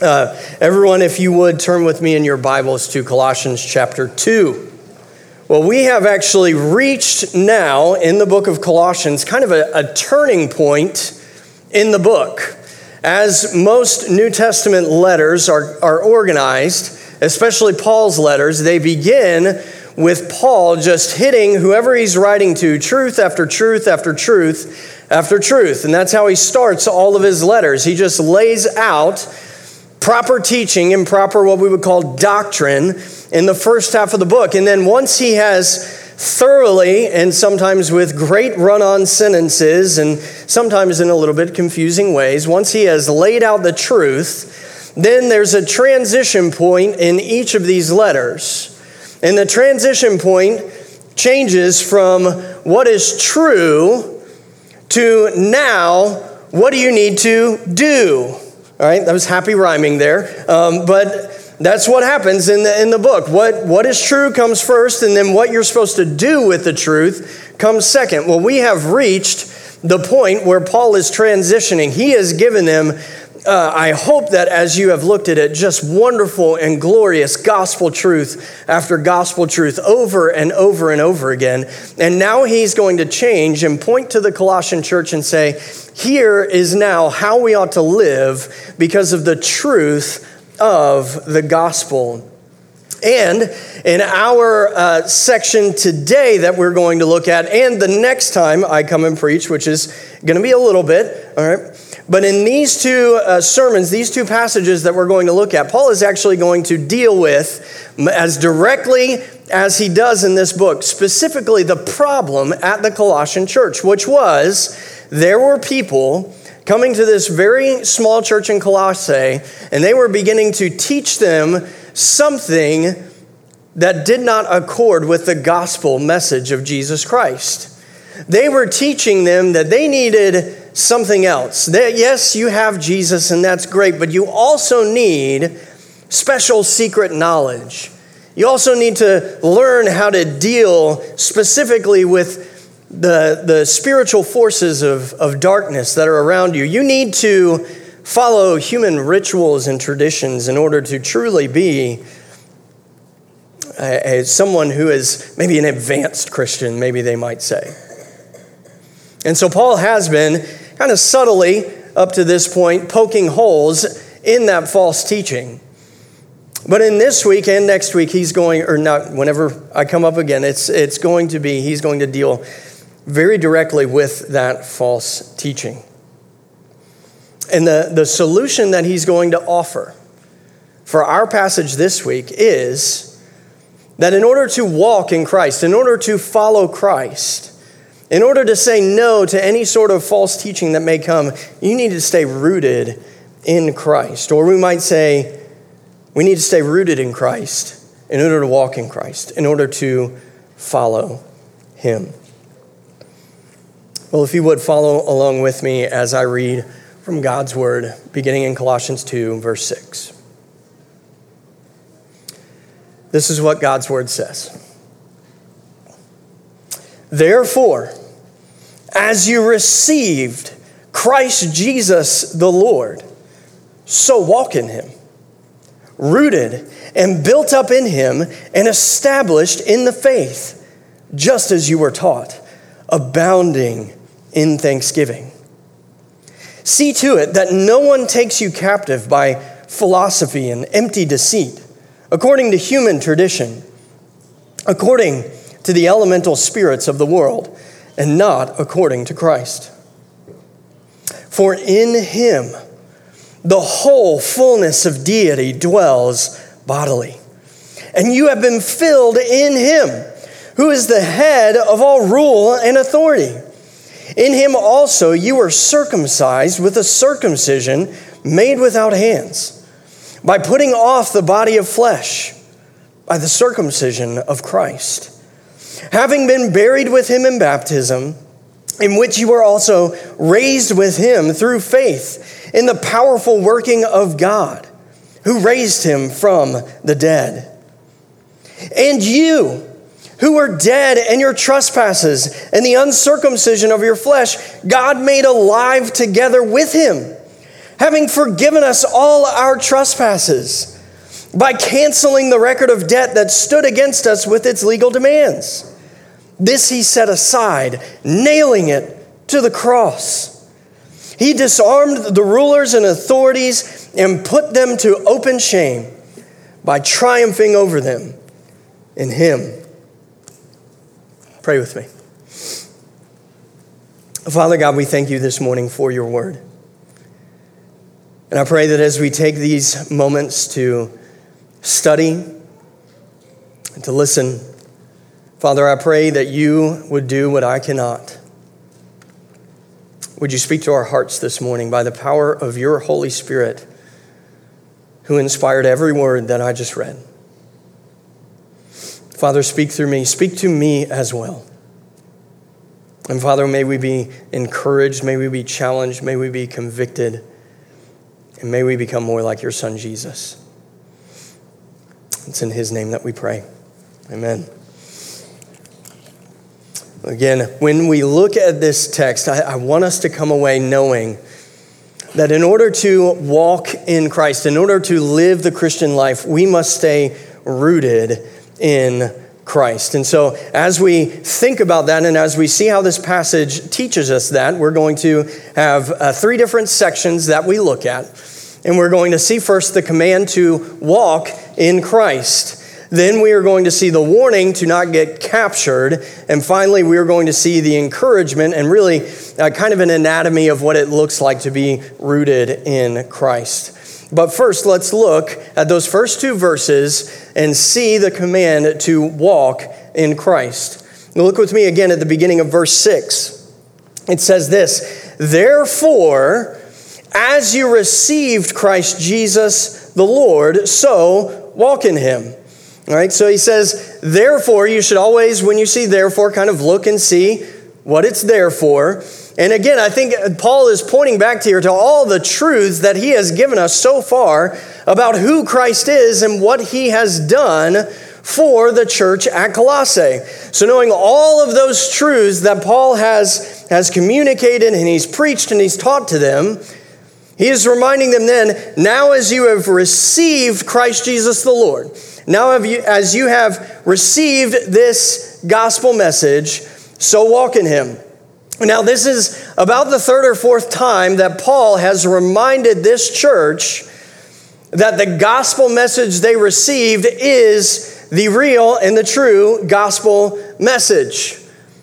Everyone, if you would, turn with me in your Bibles to Colossians chapter 2. Well, we have actually reached now in the book of Colossians kind of a turning point in the book. As most New Testament letters are organized, especially Paul's letters, they begin with Paul just hitting whoever he's writing to, truth after truth after truth after truth. And that's how he starts all of his letters. He just lays out proper teaching and proper what we would call doctrine in the first half of the book. And then once he has thoroughly, and sometimes with great run-on sentences, and sometimes in a little bit confusing ways, once he has laid out the truth, then there's a transition point in each of these letters. And the transition point changes from what is true to now, what do you need to do? All right, that was happy rhyming there, but that's what happens in the book. What is true comes first, and then what you're supposed to do with the truth comes second. Well, we have reached the point where Paul is transitioning. He has given them, I hope that as you have looked at it, just wonderful and glorious gospel truth after gospel truth over and over and over again. And now he's going to change and point to the Colossian church and say, here is now how we ought to live because of the truth of the gospel. And in our section today that we're going to look at, and the next time I come and preach, which is going to be a little bit, all right? But in these two sermons, these two passages that we're going to look at, Paul is actually going to deal with, as directly as he does in this book, specifically the problem at the Colossian church, which was there were people coming to this very small church in Colossae, and they were beginning to teach them something that did not accord with the gospel message of Jesus Christ. They were teaching them that they needed something else. That, yes, you have Jesus, and that's great, but you also need special secret knowledge. You also need to learn how to deal specifically with the spiritual forces of darkness that are around you. You need to follow human rituals and traditions in order to truly be someone who is maybe an advanced Christian, maybe they might say. And so Paul has been kind of subtly, up to this point, poking holes in that false teaching. But in this week and next week, he's going, or not, whenever I come up again, he's going to deal very directly with that false teaching. And the solution that he's going to offer for our passage this week is that in order to walk in Christ, in order to follow Christ, in order to say no to any sort of false teaching that may come, you need to stay rooted in Christ. Or we might say, we need to stay rooted in Christ in order to walk in Christ, in order to follow him. Well, if you would follow along with me as I read from God's word, beginning in Colossians 2, verse 6. This is what God's word says. Therefore, as you received Christ Jesus the Lord, so walk in him, rooted and built up in him and established in the faith, just as you were taught, abounding in thanksgiving. See to it that no one takes you captive by philosophy and empty deceit, according to human tradition, according to the elemental spirits of the world, and not according to Christ. For in him the whole fullness of deity dwells bodily, and you have been filled in him, who is the head of all rule and authority. In him also you were circumcised with a circumcision made without hands, by putting off the body of flesh by the circumcision of Christ, having been buried with him in baptism, in which you were also raised with him through faith in the powerful working of God, who raised him from the dead. And you, who were dead in your trespasses and the uncircumcision of your flesh, God made alive together with him, having forgiven us all our trespasses, by canceling the record of debt that stood against us with its legal demands. This he set aside, nailing it to the cross. He disarmed the rulers and authorities and put them to open shame by triumphing over them in him. Pray with me. Father God, we thank you this morning for your word. And I pray that as we take these moments to study and to listen, Father, I pray that you would do what I cannot. Would you speak to our hearts this morning by the power of your Holy Spirit, who inspired every word that I just read. Father, speak through me. Speak to me as well. And Father, may we be encouraged. May we be challenged. May we be convicted. And may we become more like your Son, Jesus. It's in his name that we pray. Amen. Again, when we look at this text, I want us to come away knowing that in order to walk in Christ, in order to live the Christian life, we must stay rooted in Christ. And so as we think about that and as we see how this passage teaches us that, we're going to have 3 different sections that we look at. And we're going to see first the command to walk in Christ. Then we are going to see the warning to not get captured. And finally, we are going to see the encouragement and really kind of an anatomy of what it looks like to be rooted in Christ. But first, let's look at those first 2 verses and see the command to walk in Christ. Now look with me again at the beginning of verse 6. It says this, "Therefore, as you received Christ Jesus the Lord, so walk in him." All right, so he says, therefore, you should always, when you see therefore, kind of look and see what it's there for. And again, I think Paul is pointing back here to all the truths that he has given us so far about who Christ is and what he has done for the church at Colossae. So knowing all of those truths that Paul has communicated and he's preached and he's taught to them, he is reminding them then, now as you have received Christ Jesus the Lord, now as you have received this gospel message, so walk in him. Now this is about the 3rd or 4th time that Paul has reminded this church that the gospel message they received is the real and the true gospel message.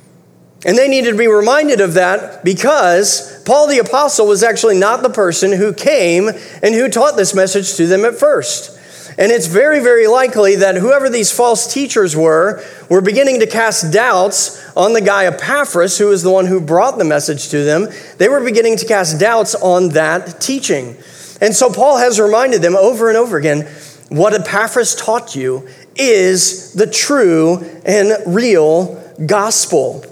And they needed to be reminded of that because Paul the apostle was actually not the person who came and who taught this message to them at first. And it's very, very likely that whoever these false teachers were beginning to cast doubts on the guy Epaphras, who was the one who brought the message to them. They were beginning to cast doubts on that teaching. And so Paul has reminded them over and over again, what Epaphras taught you is the true and real gospel.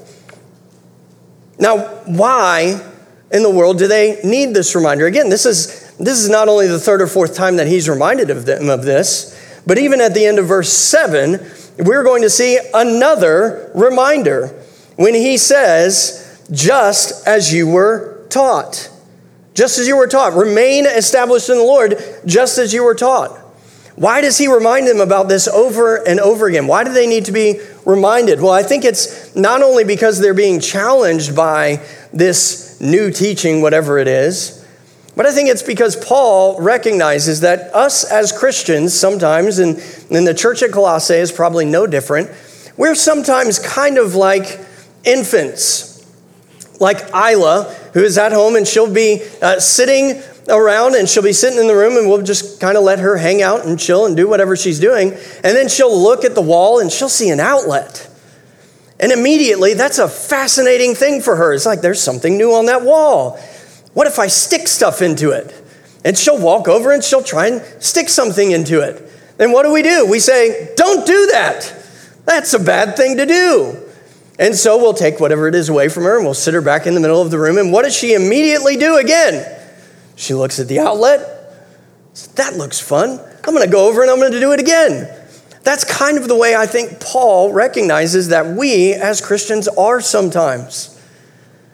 Now, why in the world do they need this reminder? Again, this is not only the 3rd or 4th time that he's reminded of them of this, but even at the end of verse 7, we're going to see another reminder when he says, just as you were taught. Just as you were taught. Remain established in the Lord, just as you were taught. Why does he remind them about this over and over again? Why do they need to be reminded? Well, I think it's not only because they're being challenged by this new teaching, whatever it is, but I think it's because Paul recognizes that us as Christians sometimes, and the church at Colossae is probably no different, we're sometimes kind of like infants. Like Isla, who is at home and she'll be sitting around and she'll be sitting in the room and we'll just kind of let her hang out and chill and do whatever she's doing. And then she'll look at the wall and she'll see an outlet. And immediately that's a fascinating thing for her. It's like there's something new on that wall. What if I stick stuff into it? And she'll walk over and she'll try and stick something into it. Then what do? We say, don't do that. That's a bad thing to do. And so we'll take whatever it is away from her and we'll sit her back in the middle of the room. And what does she immediately do again? She looks at the outlet. That looks fun. I'm going to go over and I'm going to do it again. That's kind of the way I think Paul recognizes that we as Christians are sometimes.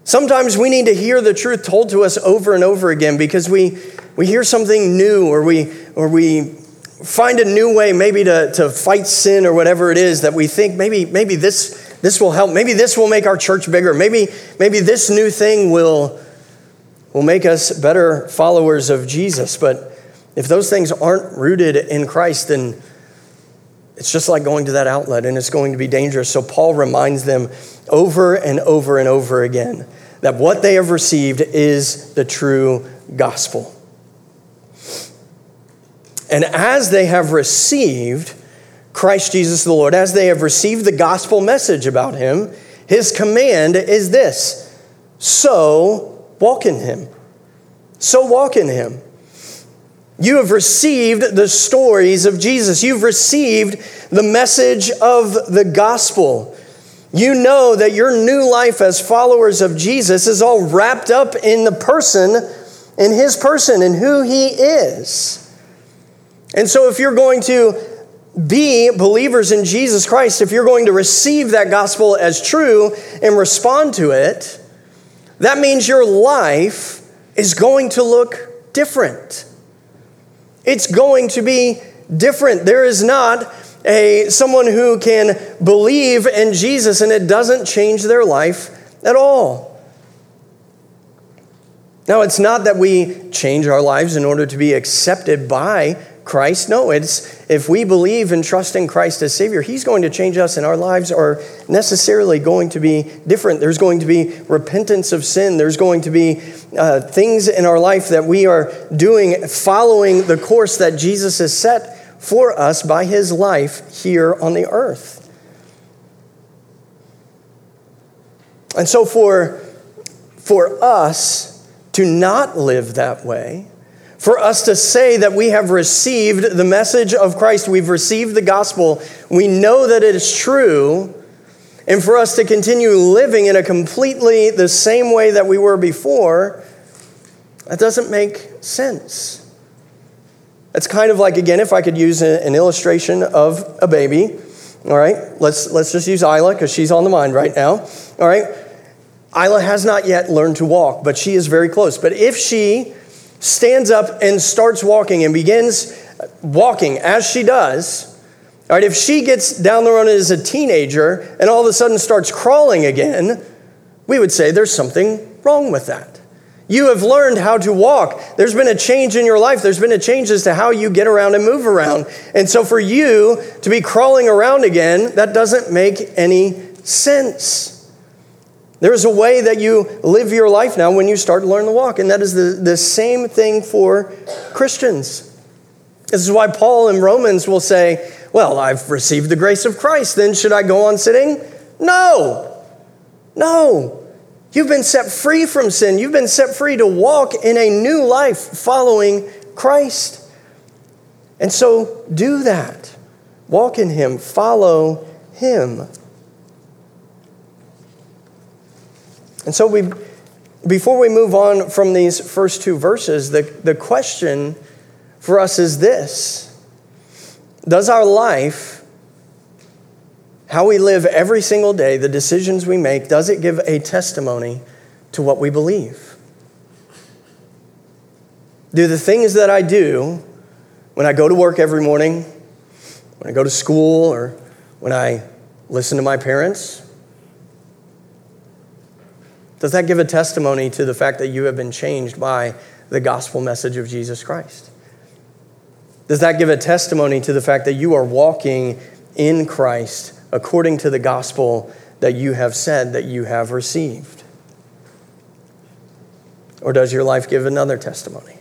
Sometimes we need to hear the truth told to us over and over again because we hear something new or we find a new way maybe to fight sin or whatever it is that we think maybe this will help. Maybe this will make our church bigger. Maybe this new thing will make us better followers of Jesus. But if those things aren't rooted in Christ, then it's just like going to that outlet, and it's going to be dangerous. So Paul reminds them over and over and over again that what they have received is the true gospel. And as they have received Christ Jesus the Lord, as they have received the gospel message about him, his command is this: so walk in him. So walk in him. You have received the stories of Jesus. You've received the message of the gospel. You know that your new life as followers of Jesus is all wrapped up in the person, in his person, and who he is. And so if you're going to be believers in Jesus Christ, if you're going to receive that gospel as true and respond to it, that means your life is going to look different. It's going to be different. There is not someone who can believe in Jesus and it doesn't change their life at all. Now, it's not that we change our lives in order to be accepted by Christ. No, it's if we believe and trust in Christ as Savior, he's going to change us, and our lives are necessarily going to be different. There's going to be repentance of sin. There's going to be things in our life that we are doing following the course that Jesus has set for us by his life here on the earth. And so for us to not live that way, for us to say that we have received the message of Christ, we've received the gospel, we know that it is true, and for us to continue living in a completely the same way that we were before, that doesn't make sense. It's kind of like, again, if I could use an illustration of a baby, all right? Let's just use Isla because she's on the mind right now, all right? Isla has not yet learned to walk, but she is very close. But if she stands up and starts walking and begins walking as she does, all right, if she gets down the road as a teenager and all of a sudden starts crawling again, we would say there's something wrong with that. You have learned how to walk. There's been a change in your life. There's been a change as to how you get around and move around. And so for you to be crawling around again, that doesn't make any sense. There's a way that you live your life now when you start to learn to walk, and that is the same thing for Christians. This is why Paul in Romans will say, well, I've received the grace of Christ, then should I go on sinning? No. You've been set free from sin. You've been set free to walk in a new life following Christ. And so do that. Walk in him. Follow him. And so before we move on from these first two verses, the question for us is this: does our life, how we live every single day, the decisions we make, does it give a testimony to what we believe? Do the things that I do when I go to work every morning, when I go to school, or when I listen to my parents, does that give a testimony to the fact that you have been changed by the gospel message of Jesus Christ? Does that give a testimony to the fact that you are walking in Christ according to the gospel that you have said that you have received? Or does your life give another testimony?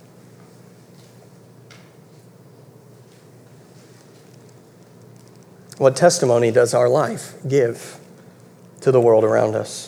What testimony does our life give to the world around us?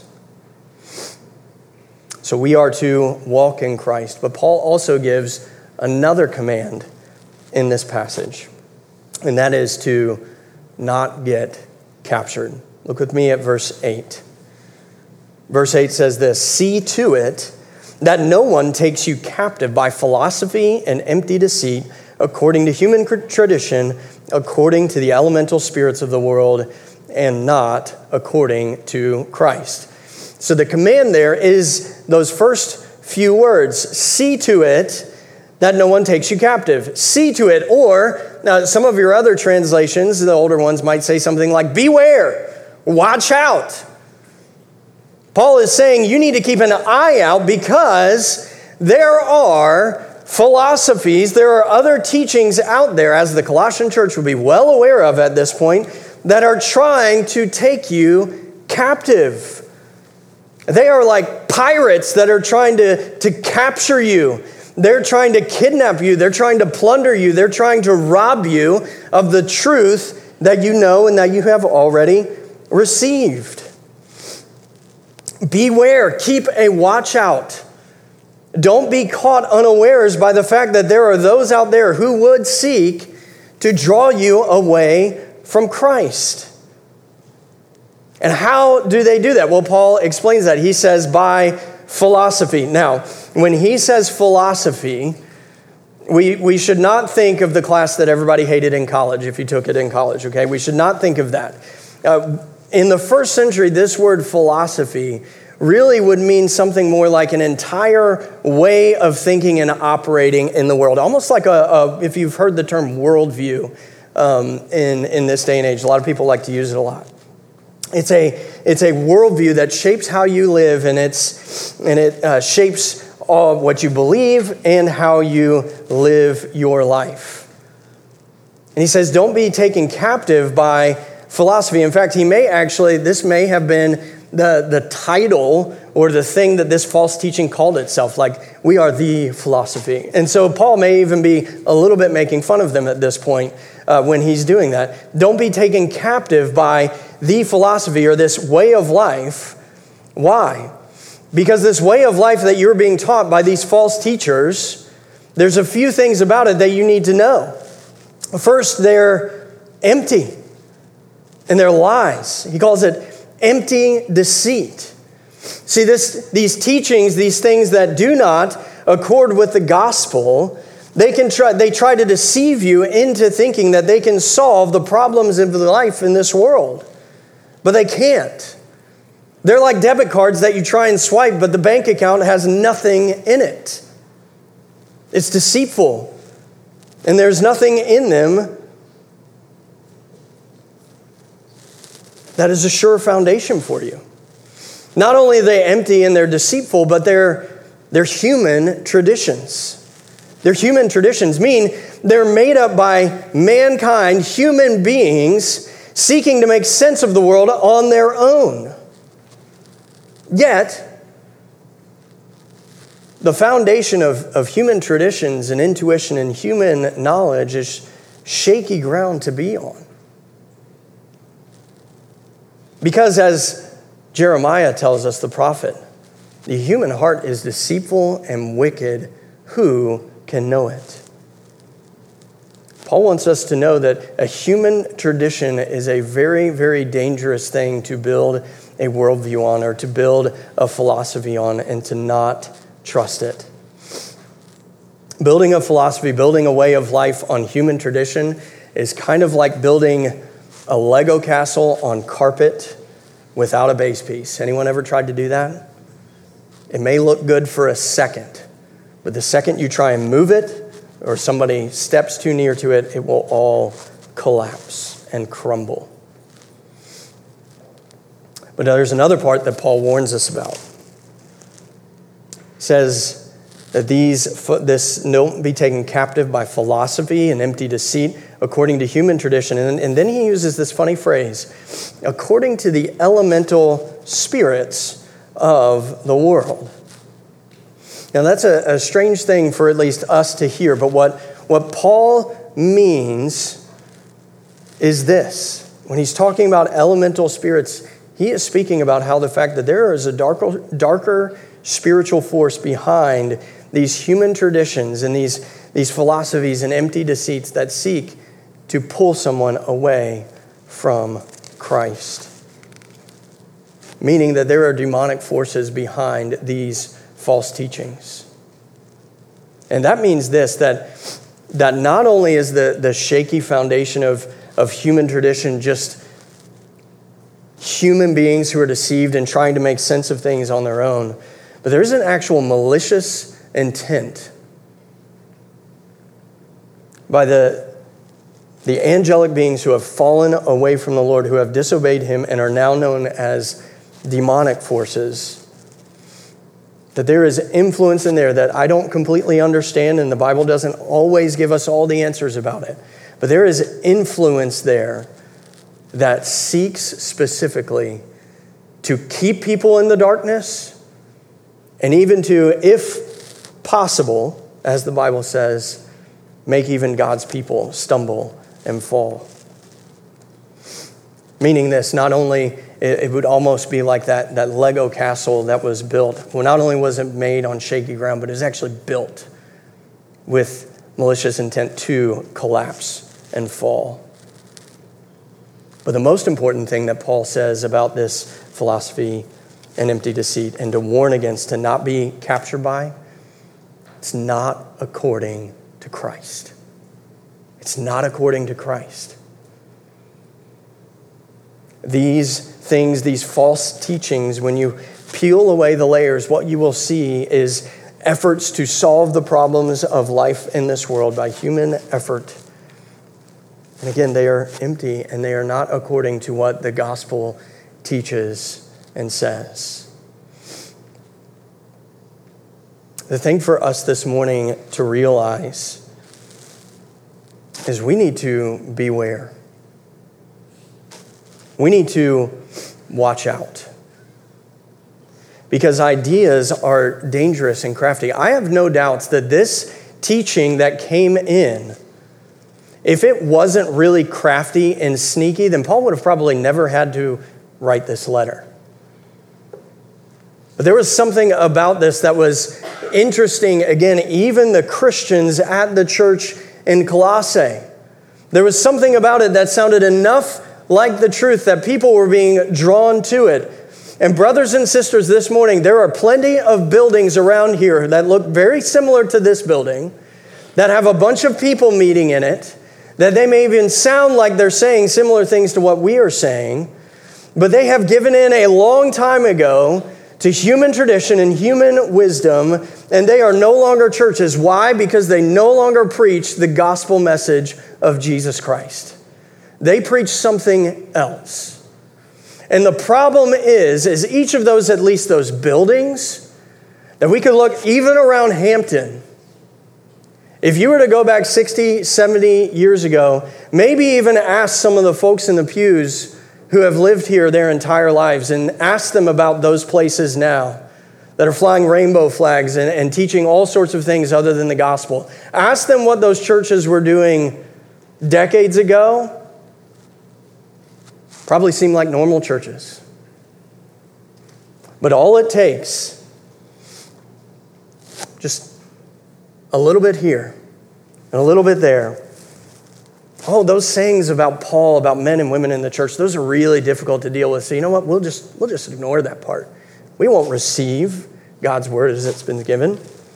So we are to walk in Christ. But Paul also gives another command in this passage, and that is to not get captured. Look with me at verse 8. Verse 8 says this: "See to it that no one takes you captive by philosophy and empty deceit, according to human tradition, according to the elemental spirits of the world, and not according to Christ." So the command there is those first few words. See to it that no one takes you captive. See to it. Or now some of your other translations, the older ones, might say something like beware, watch out. Paul is saying you need to keep an eye out because there are philosophies, there are other teachings out there, as the Colossian church would be well aware of at this point, that are trying to take you captive. They are like pirates that are trying to capture you. They're trying to kidnap you. They're trying to plunder you. They're trying to rob you of the truth that you know and that you have already received. Beware, keep a watch out. Don't be caught unawares by the fact that there are those out there who would seek to draw you away from Christ. And how do they do that? Well, Paul explains that. He says by philosophy. Now, when he says philosophy, we should not think of the class that everybody hated in college if you took it in college, okay? We should not think of that. In the first century, this word philosophy really would mean something more like an entire way of thinking and operating in the world. Almost like if you've heard the term worldview in this day and age, a lot of people like to use it a lot. It's a worldview that shapes how you live, and it shapes all what you believe and how you live your life. And he says, don't be taken captive by philosophy. In fact, this may have been the title or the thing that this false teaching called itself, like we are the philosophy. And so Paul may even be a little bit making fun of them at this point when he's doing that. Don't be taken captive by the philosophy or this way of life. Why? Because this way of life that you're being taught by these false teachers, there's a few things about it that you need to know. First, they're empty and they're lies. He calls it empty deceit. See, these teachings, these things that do not accord with the gospel, they try to deceive you into thinking that they can solve the problems of life in this world. But they can't. They're like debit cards that you try and swipe, but the bank account has nothing in it. It's deceitful. And there's nothing in them that is a sure foundation for you. Not only are they empty and they're deceitful, but they're human traditions. Their human traditions mean they're made up by mankind, human beings, seeking to make sense of the world on their own. Yet, the foundation of human traditions and intuition and human knowledge is shaky ground to be on. Because as Jeremiah tells us, the prophet, the human heart is deceitful and wicked. Who can know it? Paul wants us to know that a human tradition is a very, very dangerous thing to build a worldview on or to build a philosophy on and to not trust it. Building a philosophy, building a way of life on human tradition is kind of like building a Lego castle on carpet without a base piece. Anyone ever tried to do that? It may look good for a second, but the second you try and move it or somebody steps too near to it, it will all collapse and crumble. But there's another part that Paul warns us about. He says that don't be taken captive by philosophy and empty deceit according to human tradition. And then he uses this funny phrase, according to the elemental spirits of the world. Now that's a strange thing for at least us to hear, but what Paul means is this. When he's talking about elemental spirits, he is speaking about how the fact that there is a darker spiritual force behind these human traditions and these philosophies and empty deceits that seek to pull someone away from Christ. Meaning that there are demonic forces behind these false teachings. And that means this, that not only is the shaky foundation of human tradition just human beings who are deceived and trying to make sense of things on their own. But there is an actual malicious intent by the angelic beings who have fallen away from the Lord, who have disobeyed him and are now known as demonic forces, that there is influence in there that I don't completely understand, and the Bible doesn't always give us all the answers about it. But there is influence there that seeks specifically to keep people in the darkness, and even to, if possible, as the Bible says, make even God's people stumble and fall. Meaning this, not only, it would almost be like that Lego castle that was built. Well, not only was it made on shaky ground, but it was actually built with malicious intent to collapse and fall. But the most important thing that Paul says about this philosophy and empty deceit, and to warn against, to not be captured by, it's not according to Christ. It's not according to Christ. These things, these false teachings, when you peel away the layers, what you will see is efforts to solve the problems of life in this world by human effort. And again, they are empty, and they are not according to what the gospel teaches and says. The thing for us this morning to realize is we need to beware. We need to watch out. Because ideas are dangerous and crafty. I have no doubts that this teaching that came in, if it wasn't really crafty and sneaky, then Paul would have probably never had to write this letter. But there was something about this that was interesting. Again, even the Christians at the church in Colossae, there was something about it that sounded enough like the truth that people were being drawn to it. And brothers and sisters, this morning, there are plenty of buildings around here that look very similar to this building, that have a bunch of people meeting in it, that they may even sound like they're saying similar things to what we are saying, but they have given in a long time ago to human tradition and human wisdom, and they are no longer churches. Why? Because they no longer preach the gospel message of Jesus Christ. They preach something else. And the problem is each of those, at least those buildings, that we could look even around Hampton. If you were to go back 60, 70 years ago, maybe even ask some of the folks in the pews who have lived here their entire lives and ask them about those places now that are flying rainbow flags and teaching all sorts of things other than the gospel. Ask them what those churches were doing decades ago. Probably seem like normal churches. But all it takes, just a little bit here and a little bit there. Oh, those sayings about Paul, about men and women in the church, those are really difficult to deal with. So you know what? We'll just ignore that part. We won't receive God's word as it's been given.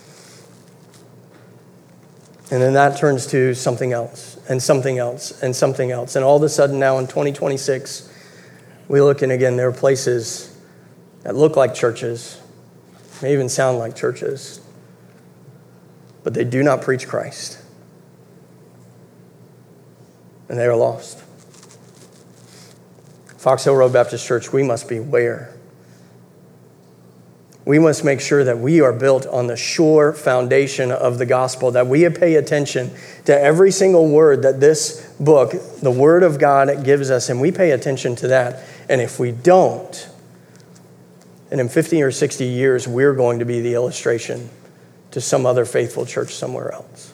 And then that turns to something else and something else and something else. And all of a sudden now in 2026, we look and again, there are places that look like churches, may even sound like churches, but they do not preach Christ. And they are lost. Fox Hill Road Baptist Church, we must beware. We must make sure that we are built on the sure foundation of the gospel, that we pay attention to every single word that this book, the Word of God, gives us, and we pay attention to that. And if we don't, then in 50 or 60 years, we're going to be the illustration to some other faithful church somewhere else.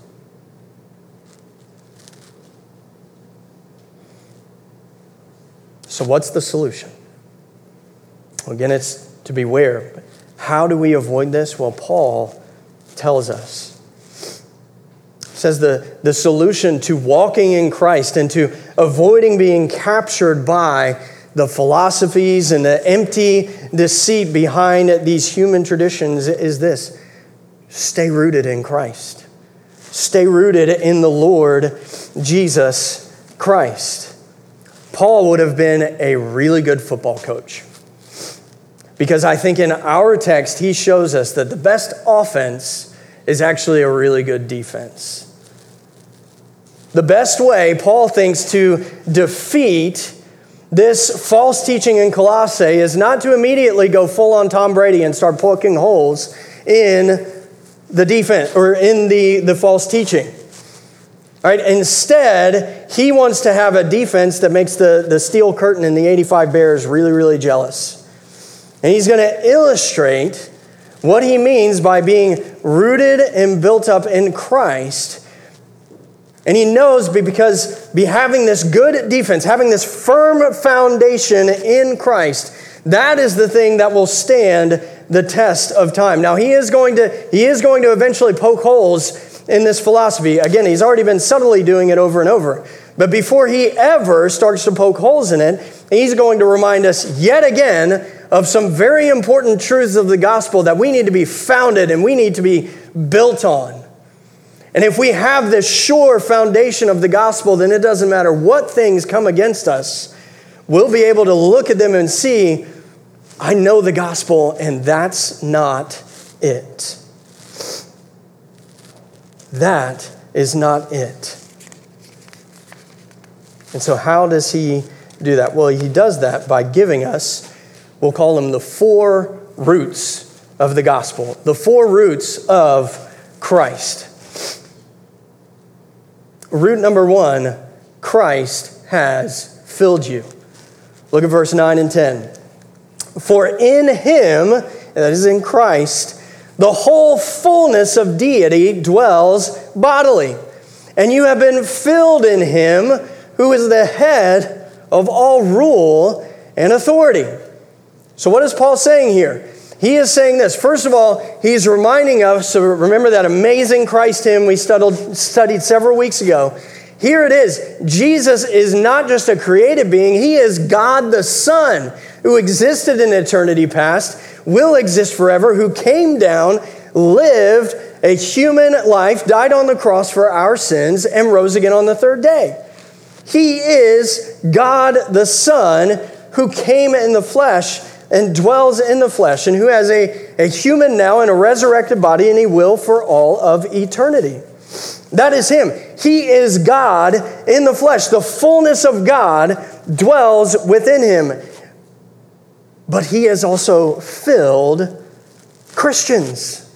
So what's the solution? Well, again, it's to beware. How do we avoid this? Well, Paul tells us. He says the solution to walking in Christ and to avoiding being captured by the philosophies and the empty deceit behind these human traditions is this: stay rooted in Christ. Stay rooted in the Lord Jesus Christ. Paul would have been a really good football coach. Because I think in our text, he shows us that the best offense is actually a really good defense. The best way, Paul thinks, to defeat this false teaching in Colossae is not to immediately go full on Tom Brady and start poking holes in the defense or in the false teaching. All right, instead, he wants to have a defense that makes the steel curtain and the 85 Bears really, really jealous. And he's going to illustrate what he means by being rooted and built up in Christ. And he knows because having this good defense, having this firm foundation in Christ, that is the thing that will stand the test of time. Now, he is going to eventually poke holes in this philosophy. Again, he's already been subtly doing it over and over. But before he ever starts to poke holes in it, he's going to remind us yet again of some very important truths of the gospel that we need to be founded and we need to be built on. And if we have this sure foundation of the gospel, then it doesn't matter what things come against us. We'll be able to look at them and see, I know the gospel, and that's not it. That is not it. And so how does he do that? Well, he does that by giving us, we'll call them the 4 roots of the gospel, the 4 roots of Christ. Root number 1, Christ has filled you. Look at verse 9 and 10. For in him, that is in Christ, the whole fullness of deity dwells bodily. And you have been filled in him who is the head of all rule and authority. So what is Paul saying here? He is saying this. First of all, he's reminding us, so remember that amazing Christ hymn we studied several weeks ago. Here it is. Jesus is not just a created being. He is God the Son who existed in eternity past, will exist forever, who came down, lived a human life, died on the cross for our sins, and rose again on the 3rd day. He is God the Son who came in the flesh and dwells in the flesh, and who has a human now and a resurrected body, and he will for all of eternity. That is him. He is God in the flesh. The fullness of God dwells within him. But he has also filled Christians.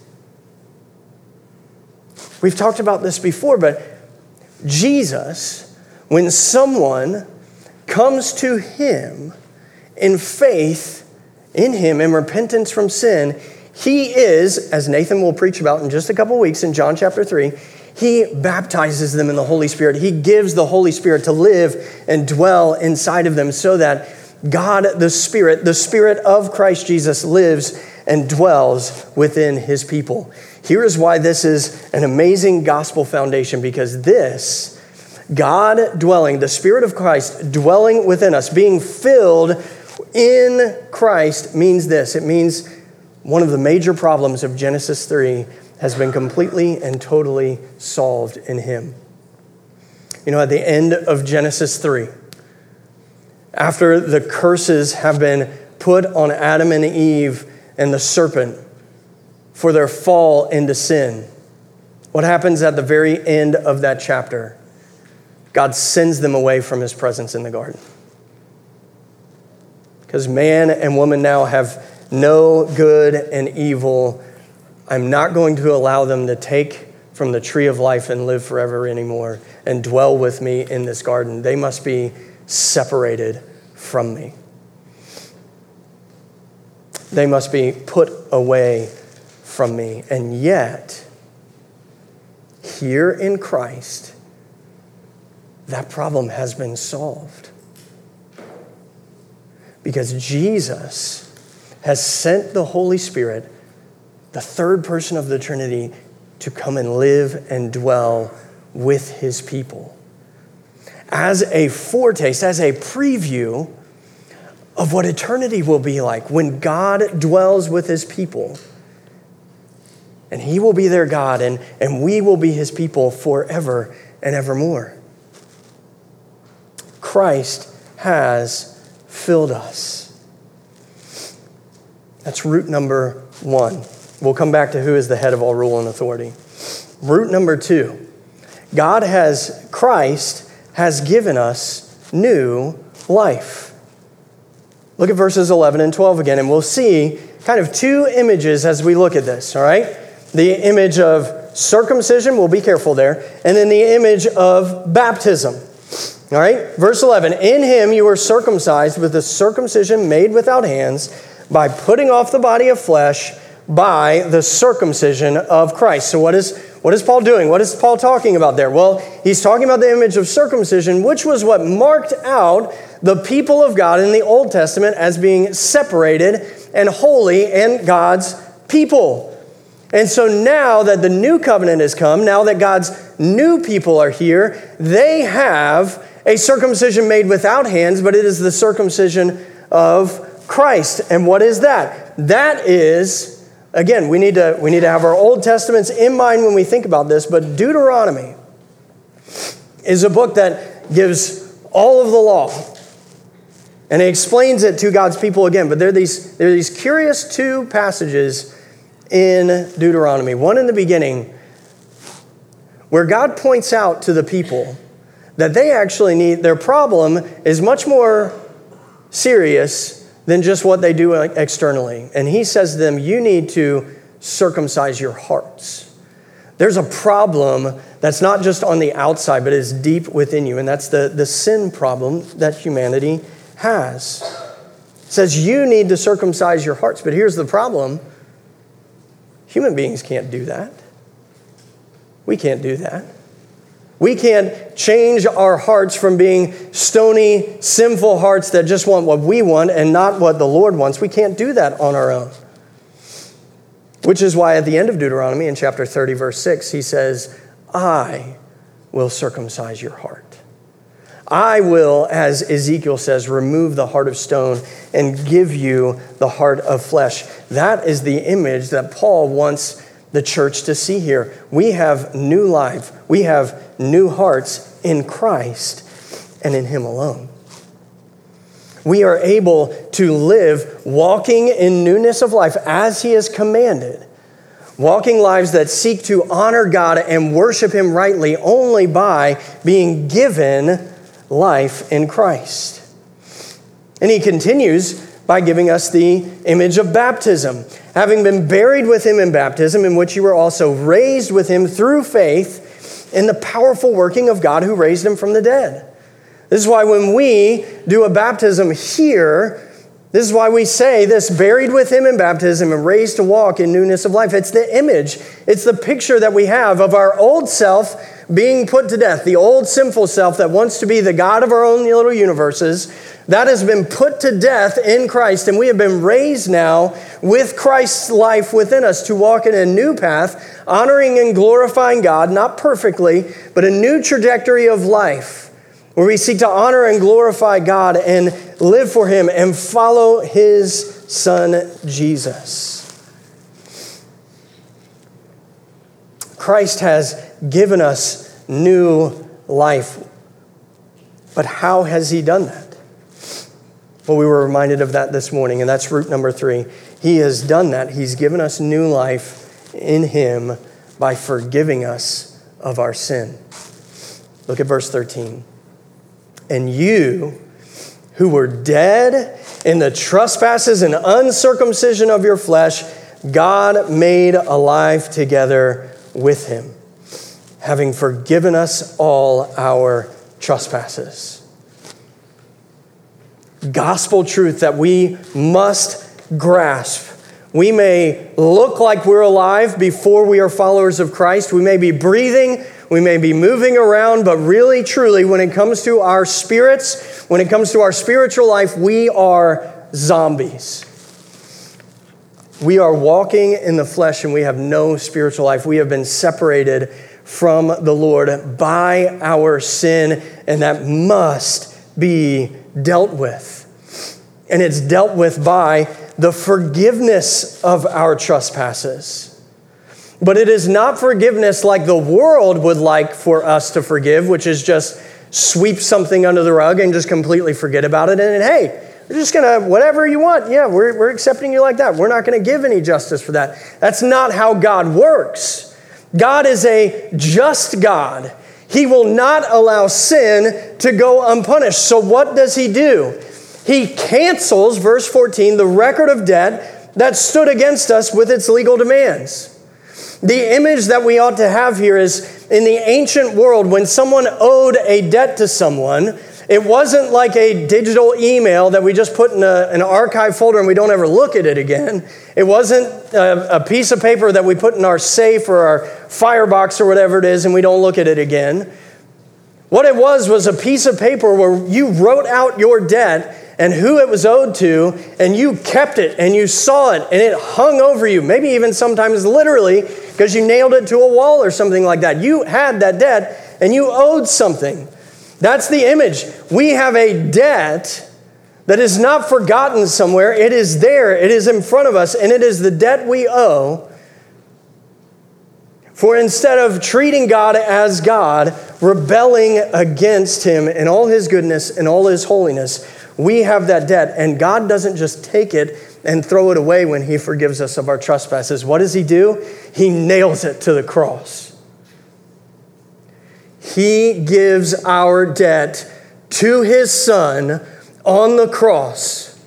We've talked about this before, but Jesus, when someone comes to him in faith in him and repentance from sin, he is, as Nathan will preach about in just a couple weeks in John chapter 3, he baptizes them in the Holy Spirit. He gives the Holy Spirit to live and dwell inside of them so that God, the Spirit of Christ Jesus, lives and dwells within his people. Here is why this is an amazing gospel foundation, because this, God dwelling, the Spirit of Christ dwelling within us, being filled in Christ means this. It means one of the major problems of Genesis 3 has been completely and totally solved in him. You know, at the end of Genesis 3, after the curses have been put on Adam and Eve and the serpent for their fall into sin, what happens at the very end of that chapter? God sends them away from his presence in the garden. Because man and woman now have no good and evil. I'm not going to allow them to take from the tree of life and live forever anymore and dwell with me in this garden. They must be separated from me. They must be put away from me. And yet, here in Christ, that problem has been solved. Because Jesus has sent the Holy Spirit, the 3rd person of the Trinity, to come and live and dwell with his people. As a foretaste, as a preview of what eternity will be like when God dwells with his people. And he will be their God, and we will be his people forever and evermore. Christ has filled us. That's root number 1. We'll come back to who is the head of all rule and authority. Root number 2. Christ has given us new life. Look at verses 11 and 12 again, and we'll see kind of 2 images as we look at this, all right? The image of circumcision, we'll be careful there, and then the image of baptism. All right, verse 11, in him you were circumcised with the circumcision made without hands by putting off the body of flesh by the circumcision of Christ. So what is Paul doing? What is Paul talking about there? Well, he's talking about the image of circumcision, which was what marked out the people of God in the Old Testament as being separated and holy and God's people. And so now that the new covenant has come, now that God's new people are here, they have a circumcision made without hands, but it is the circumcision of Christ. And what is that? That is, again, we need to have our Old Testaments in mind when we think about this, but Deuteronomy is a book that gives all of the law, and it explains it to God's people again. But there are these curious 2 passages in Deuteronomy. One in the beginning, where God points out to the people that they actually need, their problem is much more serious than just what they do externally. And he says to them, you need to circumcise your hearts. There's a problem that's not just on the outside, but is deep within you. And that's the sin problem that humanity has. It says you need to circumcise your hearts. But here's the problem. Human beings can't do that. We can't do that. We can't change our hearts from being stony, sinful hearts that just want what we want and not what the Lord wants. We can't do that on our own. Which is why at the end of Deuteronomy in chapter 30, verse 6, he says, I will circumcise your heart. I will, as Ezekiel says, remove the heart of stone and give you the heart of flesh. That is the image that Paul wants the church to see here. We have new life. We have new hearts in Christ and in him alone. We are able to live walking in newness of life as he has commanded. Walking lives that seek to honor God and worship him rightly only by being given life in Christ. And he continues by giving us the image of baptism. Having been buried with him in baptism, in which you were also raised with him through faith in the powerful working of God who raised him from the dead. This is why when we do a baptism here, this is why we say this, buried with him in baptism and raised to walk in newness of life. It's the image, it's the picture that we have of our old self being put to death, the old sinful self that wants to be the God of our own little universes, that has been put to death in Christ, and we have been raised now with Christ's life within us to walk in a new path, honoring and glorifying God, not perfectly, but a new trajectory of life, where we seek to honor and glorify God and live for him and follow his Son, Jesus. Christ has given us new life. But how has he done that? Well, we were reminded of that this morning, and that's root number 3. He has done that. He's given us new life in him by forgiving us of our sin. Look at verse 13. And you, who were dead in the trespasses and uncircumcision of your flesh, God made alive together with him, having forgiven us all our trespasses. Gospel truth that we must grasp. We may look like we're alive before we are followers of Christ. We may be breathing, we may be moving around, but really, truly, when it comes to our spirits, when it comes to our spiritual life, we are zombies. We are walking in the flesh and we have no spiritual life. We have been separated from the Lord by our sin, and that must be dealt with. And it's dealt with by the forgiveness of our trespasses. But it is not forgiveness like the world would like for us to forgive, which is just sweep something under the rug and just completely forget about it. And hey, we're just going to, whatever you want, yeah, we're accepting you like that. We're not going to give any justice for that. That's not how God works. God is a just God. He will not allow sin to go unpunished. So what does he do? He cancels, verse 14, the record of debt that stood against us with its legal demands. The image that we ought to have here is in the ancient world, when someone owed a debt to someone, it wasn't like a digital email that we just put in an archive folder and we don't ever look at it again. It wasn't a piece of paper that we put in our safe or our firebox or whatever it is and we don't look at it again. What it was a piece of paper where you wrote out your debt and who it was owed to, and you kept it and you saw it and it hung over you, maybe even sometimes literally because you nailed it to a wall or something like that. You had that debt and you owed something. That's the image. We have a debt that is not forgotten somewhere. It is there. It is in front of us, and it is the debt we owe. For instead of treating God as God, rebelling against him in all his goodness and all his holiness, we have that debt, and God doesn't just take it and throw it away when he forgives us of our trespasses. What does he do? He nails it to the cross. He gives our debt to his Son on the cross.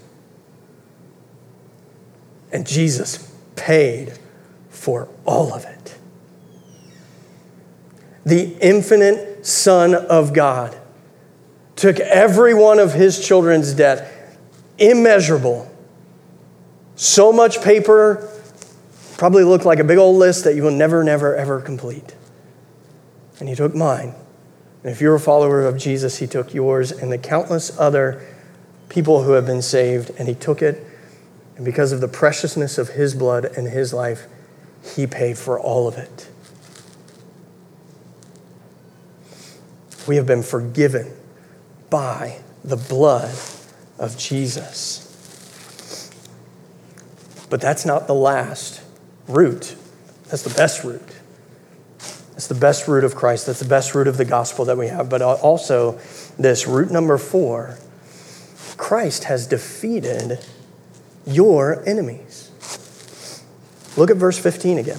And Jesus paid for all of it. The infinite Son of God took every one of his children's debt, immeasurable. So much paper, probably looked like a big old list that you will never, ever complete. And he took mine. And if you're a follower of Jesus, he took yours and the countless other people who have been saved, and he took it. And because of the preciousness of his blood and his life, he paid for all of it. We have been forgiven by the blood of Jesus. But that's not the last root. That's the best root. That's the best root of Christ. That's the best root of the gospel that we have. But also this root number 4, Christ has defeated your enemies. Look at verse 15 again.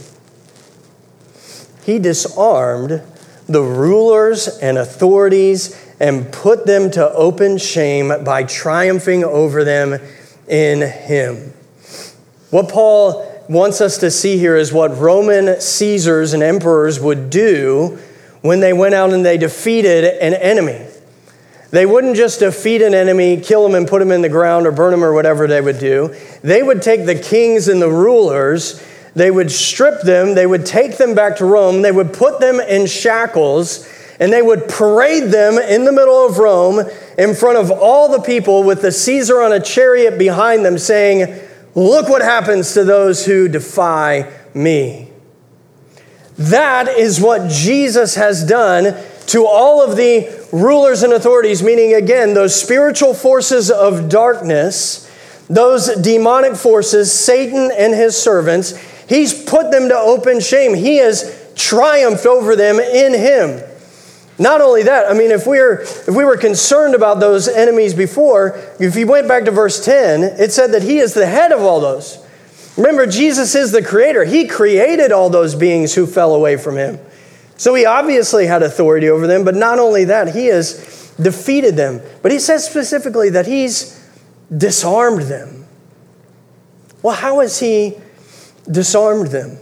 He disarmed the rulers and authorities and put them to open shame by triumphing over them in him. What Paul wants us to see here is what Roman Caesars and emperors would do when they went out and they defeated an enemy. They wouldn't just defeat an enemy, kill him and put him in the ground or burn him or whatever they would do. They would take the kings and the rulers, they would strip them, they would take them back to Rome, they would put them in shackles, and they would parade them in the middle of Rome in front of all the people with the Caesar on a chariot behind them saying, "Look what happens to those who defy me." That is what Jesus has done to all of the rulers and authorities, meaning, again, those spiritual forces of darkness, those demonic forces, Satan and his servants. He's put them to open shame. He has triumphed over them in him. Not only that, I mean, if we were concerned about those enemies before, if you went back to verse 10, it said that he is the head of all those. Remember, Jesus is the creator. He created all those beings who fell away from him. So he obviously had authority over them, but not only that, he has defeated them. But he says specifically that he's disarmed them. Well, how has he disarmed them?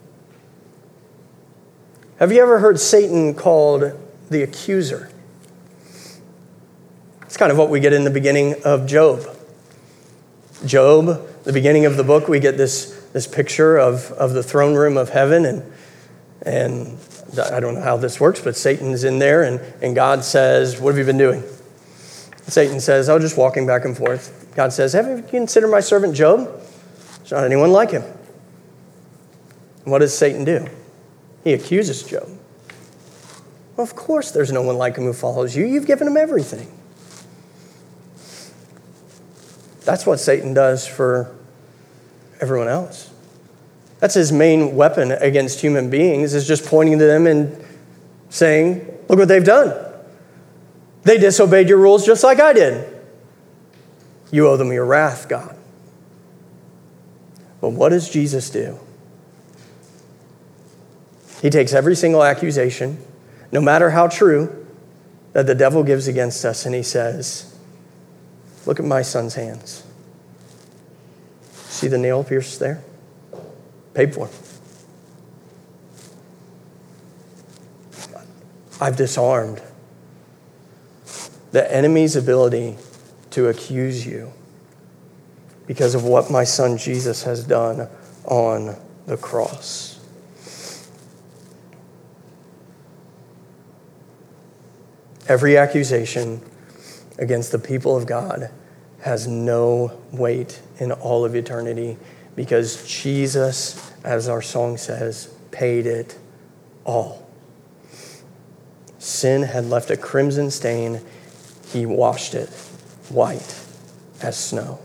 Have you ever heard Satan called the accuser? It's kind of what we get in the beginning of Job. Job, the beginning of the book, we get this picture of the throne room of heaven, and I don't know how this works, but Satan's in there, and God says, "What have you been doing?" Satan says, "Oh, just walking back and forth." God says, "Have you considered my servant Job? There's not anyone like him." And what does Satan do? He accuses Job. Well, of course there's no one like him who follows you. You've given him everything. That's what Satan does for everyone else. That's his main weapon against human beings, is just pointing to them and saying, "Look what they've done. They disobeyed your rules just like I did. You owe them your wrath, God. But what does Jesus do? He takes every single accusation, no matter how true, that the devil gives against us, and he says, look at my son's hands. See the nail pierced there? Paid for. I've disarmed the enemy's ability to accuse you because of what my son Jesus has done on the cross. Every accusation against the people of God has no weight in all of eternity because Jesus, as our song says, paid it all. Sin had left a crimson stain. He washed it white as snow.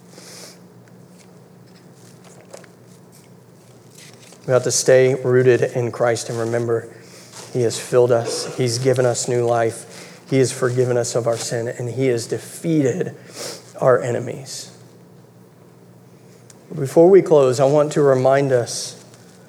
We have to stay rooted in Christ and remember He has filled us. He's given us new life. He has forgiven us of our sin, and He has defeated our enemies. Before we close, I want to remind us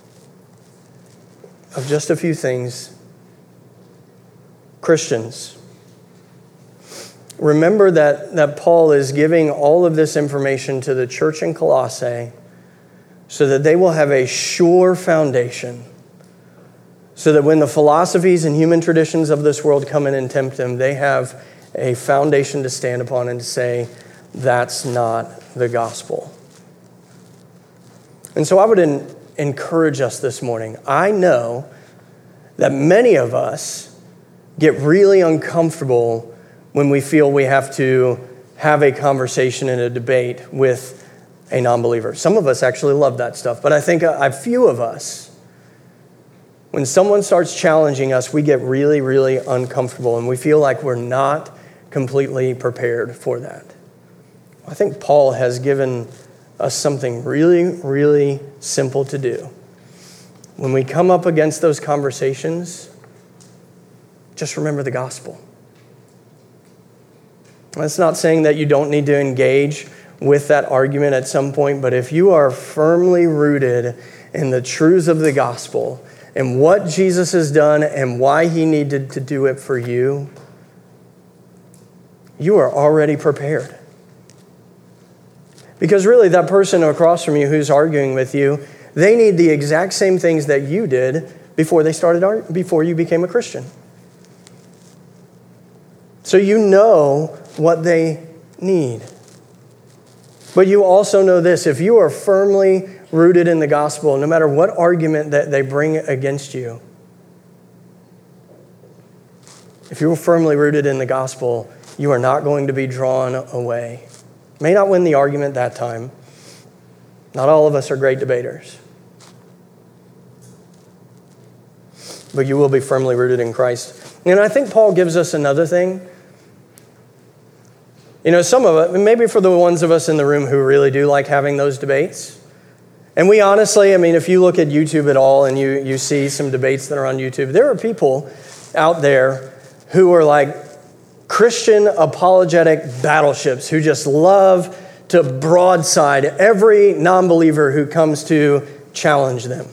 of just a few things. Christians, remember that Paul is giving all of this information to the church in Colossae so that they will have a sure foundation, so that when the philosophies and human traditions of this world come in and tempt them, they have a foundation to stand upon and to say, that's not the gospel. And so I would encourage us this morning. I know that many of us get really uncomfortable when we feel we have to have a conversation and a debate with a non-believer. Some of us actually love that stuff, but I think a few of us, when someone starts challenging us, we get really, really uncomfortable and we feel like we're not completely prepared for that. I think Paul has given us something really, really simple to do. When we come up against those conversations, just remember the gospel. That's not saying that you don't need to engage with that argument at some point, but if you are firmly rooted in the truths of the gospel, and what Jesus has done and why He needed to do it for you, you are already prepared. Because really, that person across from you who's arguing with you, they need the exact same things that you did before you became a Christian. So you know what they need. But you also know this: if you are firmly rooted in the gospel, no matter what argument that they bring against you, if you're firmly rooted in the gospel, you are not going to be drawn away. May not win the argument that time. Not all of us are great debaters. But you will be firmly rooted in Christ. And I think Paul gives us another thing. You know, some of it, maybe for the ones of us in the room who really do like having those debates, and we honestly, I mean, if you look at YouTube at all and you see some debates that are on YouTube, there are people out there who are like Christian apologetic battleships who just love to broadside every non-believer who comes to challenge them.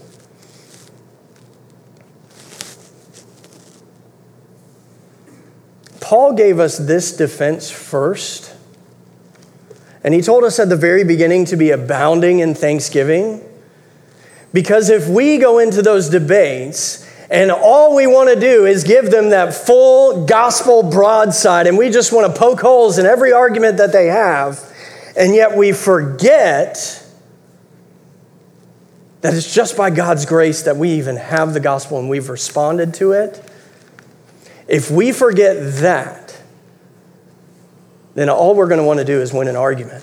Paul gave us this defense first, and he told us at the very beginning to be abounding in thanksgiving, because if we go into those debates and all we want to do is give them that full gospel broadside, and we just want to poke holes in every argument that they have, and yet we forget that it's just by God's grace that we even have the gospel and we've responded to it. If we forget that, then all we're going to want to do is win an argument.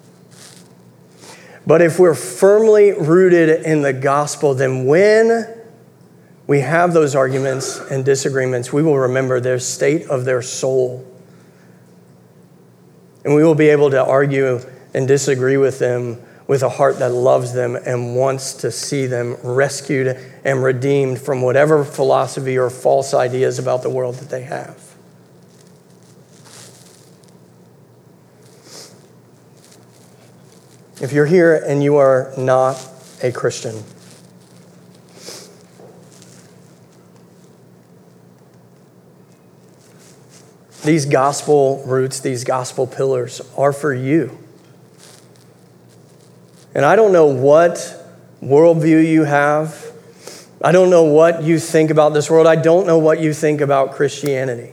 But if we're firmly rooted in the gospel, then when we have those arguments and disagreements, we will remember their state of their soul. And we will be able to argue and disagree with them with a heart that loves them and wants to see them rescued and redeemed from whatever philosophy or false ideas about the world that they have. If you're here and you are not a Christian, these gospel roots, these gospel pillars are for you. And I don't know what worldview you have. I don't know what you think about this world. I don't know what you think about Christianity.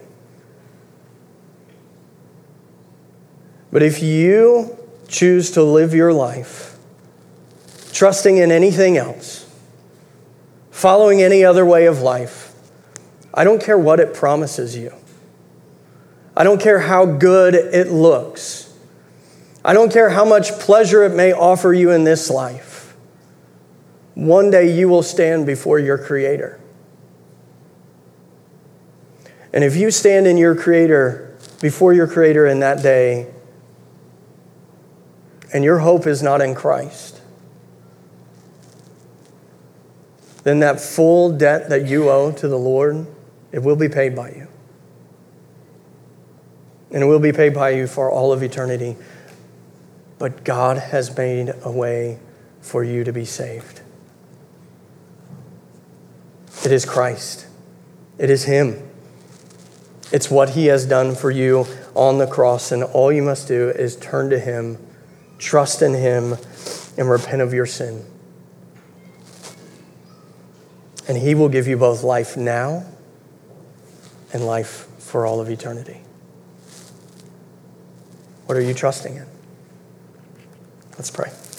But if you choose to live your life trusting in anything else, following any other way of life, I don't care what it promises you. I don't care how good it looks. I don't care how much pleasure it may offer you in this life. One day you will stand before your Creator. And if you stand in your Creator, before your Creator in that day, and your hope is not in Christ, then that full debt that you owe to the Lord, it will be paid by you. And it will be paid by you for all of eternity. But God has made a way for you to be saved. It is Christ. It is Him. It's what He has done for you on the cross. And all you must do is turn to Him, trust in Him, and repent of your sin. And He will give you both life now and life for all of eternity. What are you trusting in? Let's pray.